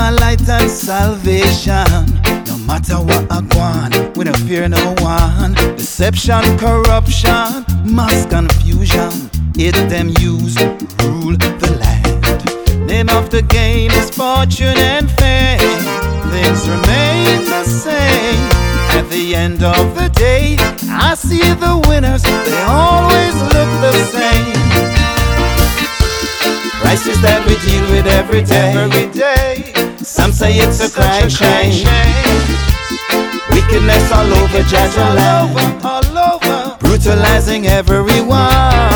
my light and salvation. No matter what I want, we don't fear no one. Deception, corruption, mass confusion, it them use rule the land. Name of the game is fortune and fame. Things remain the same. At the end of the day, I see the winners, they always look the same. Crisis that we deal with every day. Some say it's a crime shame. Wickedness all over Jaja land, all over, brutalizing everyone.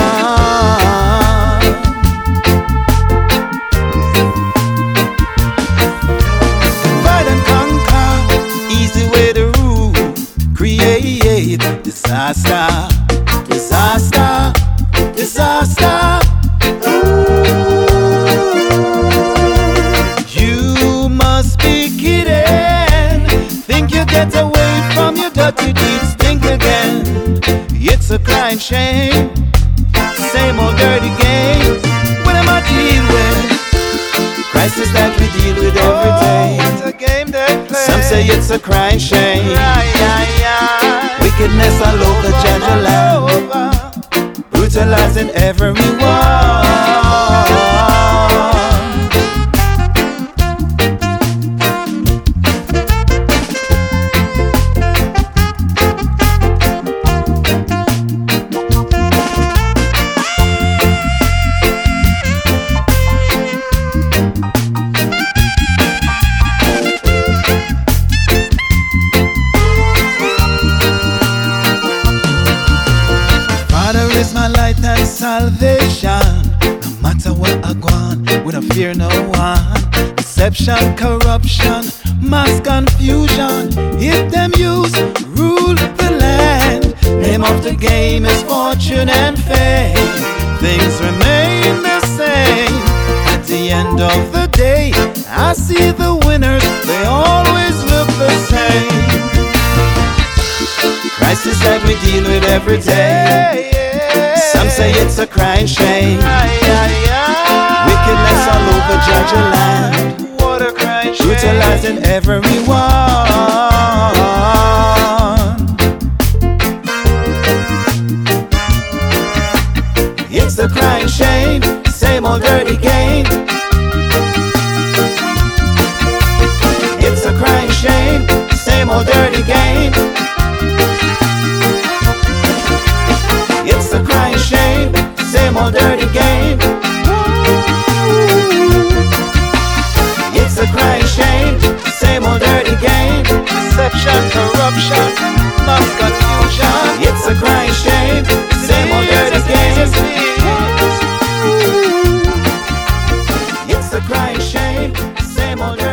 Divide and conquer, easy way to rule. Create disaster, disaster, disaster. You must be kidding. Think you get away from your dirty deeds, think again. It's a crying shame. Same old dirty game. What am I dealing with? Crisis that we deal with every day. It's a game they play. Some say it's a crying shame. Wickedness all over Jaja land, brutalizing everyone. My light and salvation. No matter where I go on, we don't fear no one. Deception, corruption, mass confusion, if them use rule the land. Name of the game is fortune and fame. Things remain the same. At the end of the day, I see the winners, they always look the same. Crisis that we deal with every day. Some say it's a crying shame. Wickedness all over Jaja land, what a crying shame, brutalizing everyone. It's a crying shame, same old dirty game. It's a crying shame, same old dirty game. It's a crying shame, same old dirty game. It's a crying shame, same old dirty game. Deception, corruption, mass confusion. It's a crying shame, same old dirty game. It's a crying shame, It's a crying shame, same old dirty game.